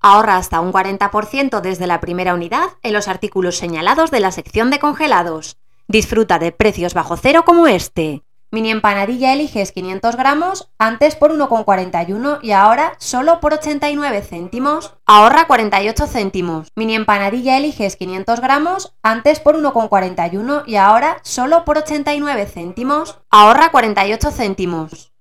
Ahorra hasta un 40% desde la primera unidad en los artículos señalados de la sección de congelados. Disfruta de precios bajo cero como este. Mini empanadilla Eliges 500 gramos, antes por 1,41 y ahora solo por 89 céntimos. Ahorra 48 céntimos. Mini empanadilla Eliges 500 gramos, antes por 1,41 y ahora solo por 89 céntimos. Ahorra 48 céntimos.